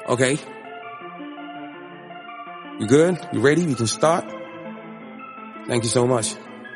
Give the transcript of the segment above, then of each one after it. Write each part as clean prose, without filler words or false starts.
Okay. You good? You ready? We can start? Thank you so much.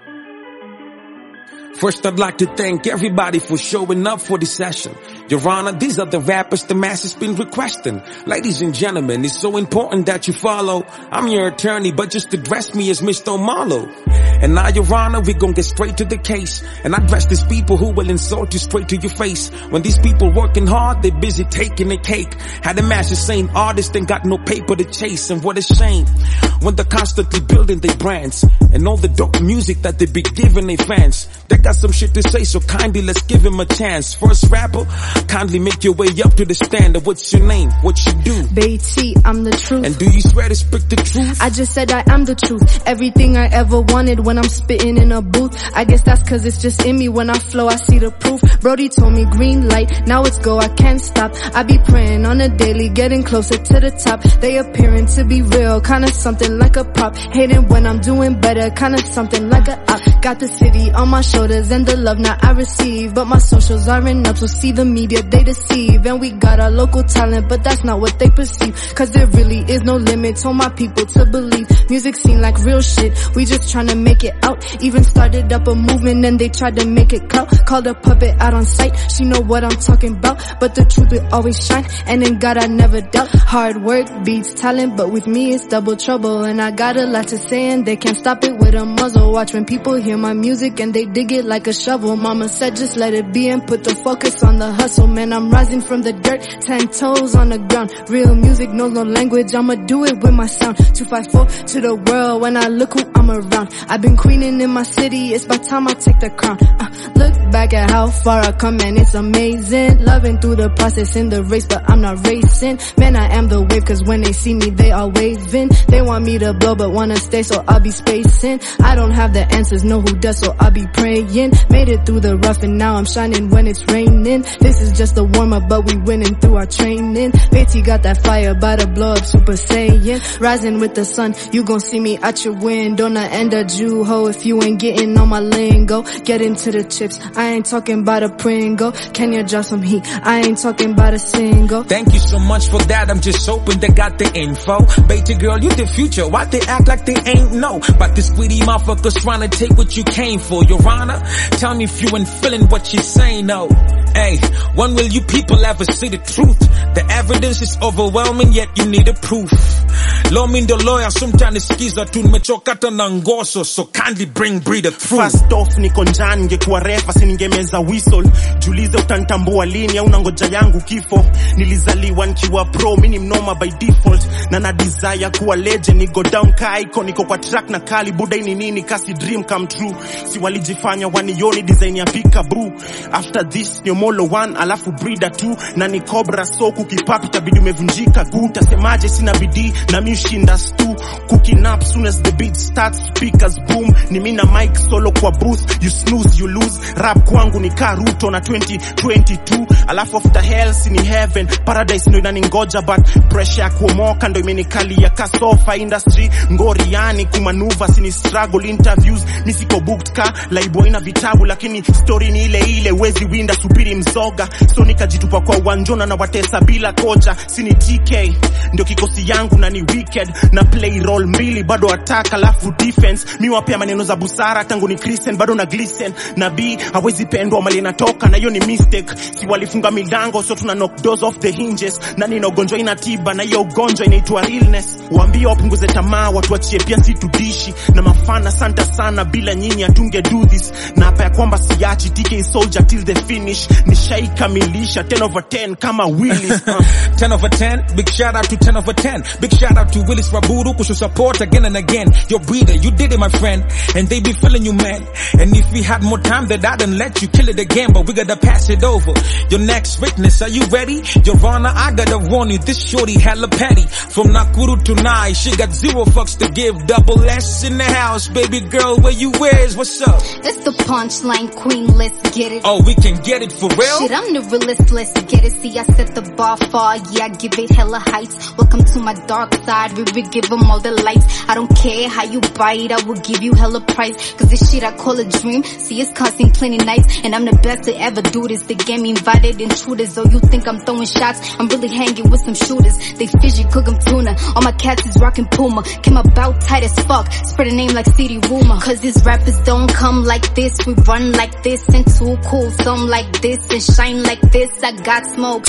First, I'd like to thank everybody for showing up for this session. Your Honor, these are the rappers the masses been requesting. Ladies and gentlemen, it's so important that you follow. I'm your attorney, but just address me as Mr. Marlowe. And now, Your Honor, we're gonna get straight to the case. And I address these people who will insult you straight to your face. When these people working hard, they're busy taking a cake. Had the masses saying artists ain't got no paper to chase. And what a shame when they're constantly building their brands. And all the dope music that they be giving their fans. They got some shit to say, so kindly let's give him a chance. First rapper, kindly make your way up to the standard. What's your name? What you do? Beatty, I'm the truth. And do you swear to speak the truth? I just said I am the truth. Everything I ever wanted when I'm spitting in a booth. I guess that's cause it's just in me. When I flow, I see the proof. Brody told me green light, now it's go, I can't stop. I be praying on a daily, getting closer to the top. They appearing to be real, kinda something like a prop. Hating when I'm doing better, kinda something like a op. Got the city on my shoulders and the love now I receive. But my socials aren't up, so see the media, they deceive. And we got our local talent, but that's not what they perceive. Cause there really is no limit, told my people to believe. Music seem like real shit, we just tryna make it out. Even started up a movement and they tried to make it clout. Called a puppet out on sight, she know what I'm talking about. But the truth will always shine, and in God I never doubt. Hard work beats talent, but with me it's double trouble. And I got a lot to say and they can't stop it with a muzzle. Watch when people hear my music and they dig it like a shovel. Mama said just let it be and put the focus on the hustle. Man, I'm rising from the dirt, 10 toes on the ground. Real music knows no language, I'ma do it with my sound. 254 to the world when I look who I'm around. I've been queening in my city, it's by time I take the crown. Look back at how far I come and it's amazing. Loving through the process in the race, but I'm not racing. Man, I am the wave, cause when they see me they are waving. They want me to blow but wanna stay, so I'll be spacing. I don't have the answers, know who does, so I'll be praying. Made it through the rough and now I'm shining when it's raining. This is just a warm up, but we winning through our training. Beatty got that fire, about to blow up Super Saiyan. Rising with the sun, you gon' see me at your window. Not end a Jew ho if you ain't getting on my lingo. Get into the chips, I ain't talking about a Pringle. Can you drop some heat? I ain't talking about a single. Thank you so much for that, I'm just hoping they got the info. Beatty girl, you the future, why they act like they ain't know? But this greedy motherfuckers trying to take what you came for. Your Honor, tell me if you ain't feeling what you saying, no. Hey, when will you people ever see the truth? The evidence is overwhelming, yet you need a proof. Law mean the lawyer, sometimes skiza tu nimechokata na ngoso, so kindly bring breeder through. First off, niko njani, ningekuwa refa, siningemeza whistle. Julize utanitambua lini, au nangoja yangu kifo. Nilizaliwa nikiwa pro, mini mnoma by default. Na na desire kuwa legend, ni go down ka icon, niko kwa track na kali, buda ini nini, kasi dream come true. Si walijifanya wanioni design ya peekaboo. After this, ni Molo 1, alafu breeder 2. Na ni Cobra so kukipapi, tabidi umevunjika guu. Tasemaje sina bidii, na mi ushinda stu. Cooking up soon as the beat starts, speakers boom. Ni mina mic solo kwa booth, you snooze you lose. Rap kwangu ni Karuto na 2022. Alafu after hell sini heaven, paradise no inaningoja. But pressure kuomoka ndo imenikali ya kasofa industry. Ngoriani kumanuva sini struggle interviews. Nisiko booked ka, laibu ina vitabu. Lakini story ni ile ile, wezi winda subiri mzoga. So nikajitupa kwa uwanjona na watesa bila kocha. Sini TK, ndio kikosi yangu na ni wicked. Na play role mbili, bado attack alafu defense. Miwa pia maneno za busara, tangu ni Christian, bado na glisten. Na B, hawezi pendwa mali natoka, na hiyo ni mistake. Si walifunga milango, so tuna knock doors off the hinges. Na nina ugonjwa inatiba, na hiyo ugonjwa inaitwa realness. Waambie wapunguze tamaa, watu wachie pia si tudishi. Na mafana santa sana, bila nyinyi hatunge do this. Na hapa ya kwamba siachi, TK soldier till the finish. Nishaikamilisha 10 over 10 kama Willis. 10 over 10, big shout out to 10 over 10. Big shout out to Willis Raburu, kusho support again and again. Your breeder, you did it my friend. And they be feeling you man. And if we had more time that I didn't let you kill it again. But we gotta pass it over. Your next witness, are you ready? Your Honor, I gotta warn you, this shorty hella petty. From Nakuru to Nai, she got 0 fucks to give. Double S in the house, baby girl, where you wears, what's up? It's the punchline queen, let's get it. Oh, we can get it for real? Shit, I'm the realest, let's get it. See, I set the bar far, yeah, I give it hella heights. Welcome to my dark side, we give them all the lights. I don't care how you buy it, I will give you hella price. Cause this shit I call a dream, see it's costing plenty nights. And I'm the best to ever do this, they get me invited intruders. Oh, you think I'm throwing shots, I'm really hanging with some shooters. They fishy, cook 'em tuna, all my cats is rockin' Puma. Came about tight as fuck, spread a name like CD Rumor. Cause these rappers don't come like this, we run like this and too cool. Some like this and shine like this, I got smoke.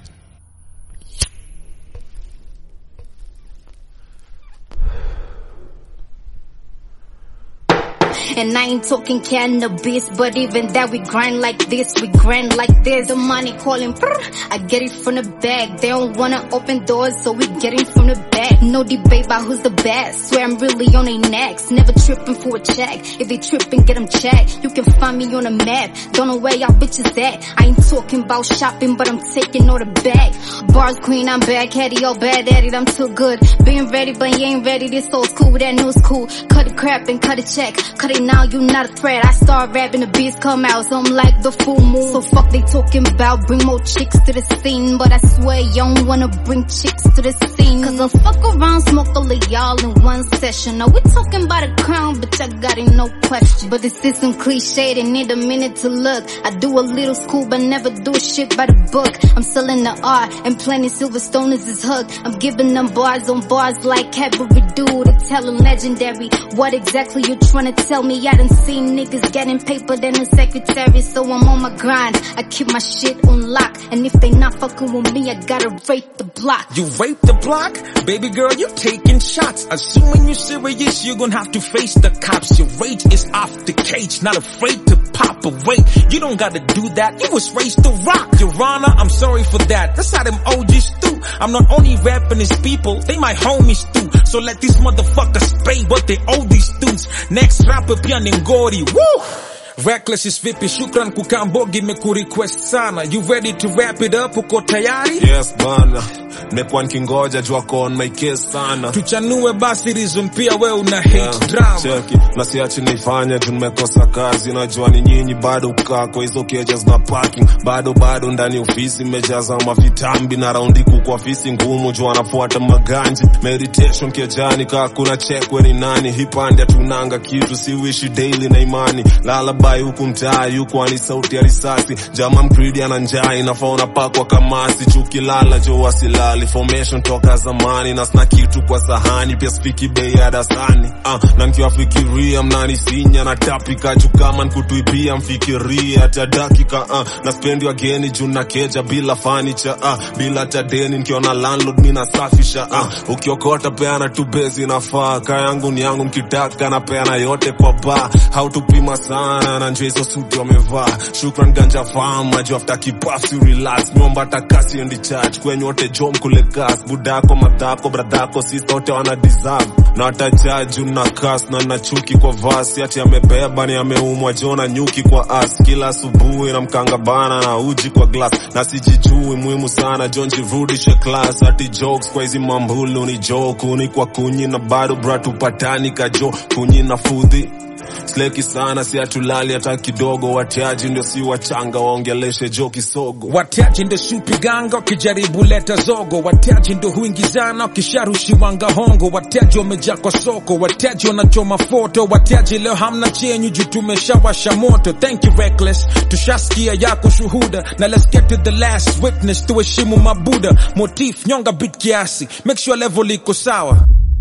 And I ain't talking cannabis, but even that we grind like this, we grind like this. The money calling, I get it from the bag. They don't wanna open doors, so we get it from the back. No debate about who's the best, swear I'm really on their necks. Never tripping for a check, if they tripping, get them checked. You can find me on a map, don't know where y'all bitches at. I ain't talking about shopping, but I'm taking all the bag. Bars queen, I'm bad caddy, all bad at it, I'm too good. Being ready, but you ain't ready, this old school, that new school. Cut the crap and cut a check, cut it now, you not a threat. I start rapping, the beats come out, so I'm like the full moon. So fuck they talking about, bring more chicks to the scene. But I swear you don't wanna bring chicks to the scene. Cause I'll fuck around, smoke all of y'all in one session. Now we talking about a crown, bitch, I got it, no question. But this is some cliche, they need a minute to look. I do a little school, but never do shit by the book. I'm selling the art, and plenty Silverstone is his hook. I'm giving them bars on bars like every dude. To tell them legendary, what exactly you trying to tell me? I done seen niggas getting paper than a secretary, so I'm on my grind. I keep my shit on lock, and if they not fucking with me, I gotta rape the block. You rape the block? Baby girl, you taking shots. Assuming you're serious, you're gonna have to face the cops. Your rage is off the cage, not afraid to pop away. You don't gotta do that, you was raised to rock. Your Honor, I'm sorry for that, that's how them OGs do. I'm not only rapping these people, they my homies too. So let these motherfuckers pay what they owe these dudes. Next rapper pia ni ngori, woo! Reckless is vipi, shukran kukambogi meku-request sana. You ready to wrap it up, uko tayari? Yes bana, nimekuwa nikingoja jua on my case sana. Tuchanue basi reason pia we una hate drama. Cheki, na siachi nifanya juu nimekosa kazi. Najua ni nyinyi bado ukaa kwa hizo cages na parking. Bado ndani ofisi mejaza mavitambi. Na raundi kwa ofisi ngumu juu anafuata maganji. Meditation kiajani kaa kuna check we ni nani. Hipandi atunanga kitu siwishi daily na imani. Lullaby huku mtaa yuko ani sauti ya risasi. Jama mgridi ana njaa inafaa unapakwa kamasi. Chukilala jo wasilali formation toka zamani. Na sina kitu kwa sahani pia sifiki bei ya dasani. Na nikiwafikiria mnani sinya na tapika. Juu kama nkutuipia mfikiria hata dakika. Na spendi wageni juu na keja bila furniture. Bila tadeni nikiona landlord mina safisha. Ukiokota peana tu bezi nafaa. Kaya yangu ni yangu mkitaka na peana yote kwa bar. How to pima sana na njo hizo suti wamevaa. Shukran ganja fama juu after kipafu relax. Miomba takasi endi charge kwenye wote jom kule kas. Budako, matako, bradako, sister wote wana deserve. Na watajaji na kas na nachuki kwa vasi. Ati amebeba ni ameumwa jona nyuki kwa as. Kila asubuhi na mkanga bana na uji kwa glass. Na sijijui muhimu sana jonji rudishe class. Ati jokes kwa hizi mambulu ni joke. Uni kwa kunyi na bado bratu patani kajo. Kunyi na fudhi sleki sana si atulali hata kidogo. Watiaji ndio si wachanga waongeleshe joki sogo. Watiaji ndio supi ganga kijaribu leta zogo. Watiaji ndio huingizana kisharushi wanga hongo. Watiaji wamejaa kwa soko. Watiaji wanachoma foto. Watiaji leo hamna chenyu juu tumeshawasha moto. Thank you Reckless, tushasikia yako shuhuda. Now let's get to the last witness, tuheshimu mabuda. Motif nyonga bit kiasi, make sure level iko sawa.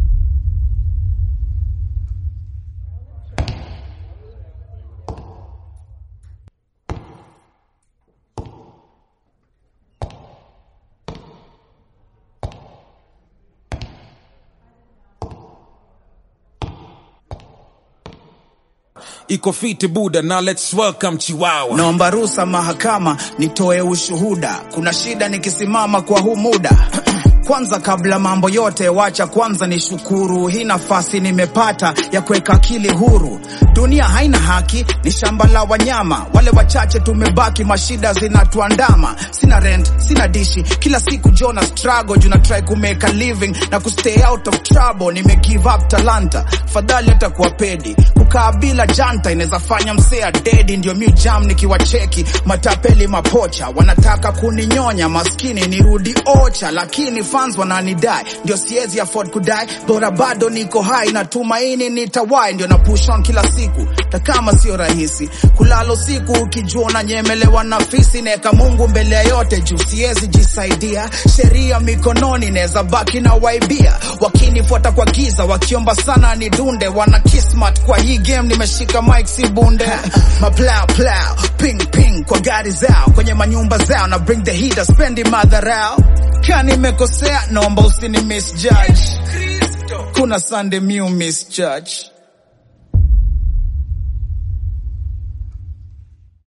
Iko fiti buda, now let's welcome Chiwawa. Naomba ruhusa mahakama nitoe ushuhuda. Kuna shida nikisimama kwa huu muda. Kwanza kabla mambo yote wacha kwanza ni shukuru, hii nafasi nimepata ya kuweka akili huru. Dunia haina haki, ni shamba la wanyama, wale wachache tumebaki, mashida zinatuandama. Sina rent, sina dishi, kila siku jona struggle, juna try to make a living na ku stay out of trouble. Nime give up talanta, fadhali hata kuwa pedi, kukaa bila janta inaweza fanya msea dead. Ndio mi jam nikiwacheki matapeli mapocha, wanataka kuninyonya maskini nirudi ocha, lakini fans wananidai, ndio siezi afford kudai. Bora bado niko high na tumaini nitawai, ndio na push on kila siku takama sio rahisi. Kulalo siku ukijua na nyemelewa na fisi, neka Mungu mbele ya yote juu siezi jisaidia. Sheria mikononi neza baki na waibia, wakinifuata kwa giza wakiomba sana ni dunde. Wana kismat kwa hii game nimeshika mic si bunde. Maplow plow ping ping kwa gari zao, kwenye manyumba zao na bring the heat, spendi madharau. Kani mekosea naomba usini misjudge, kuna Sunday miu misjudge.